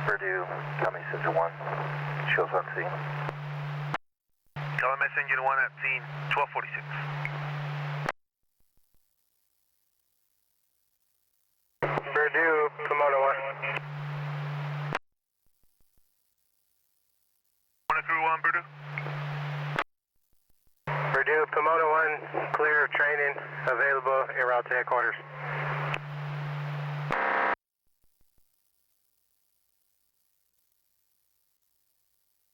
Purdue, Tommy Messenger 1, shows on scene. Tommy Messenger 1 at scene, 1246. Purdue, Pomona 1. 131, Purdue. Purdue, Pomona 1, clear of training, available en route to headquarters.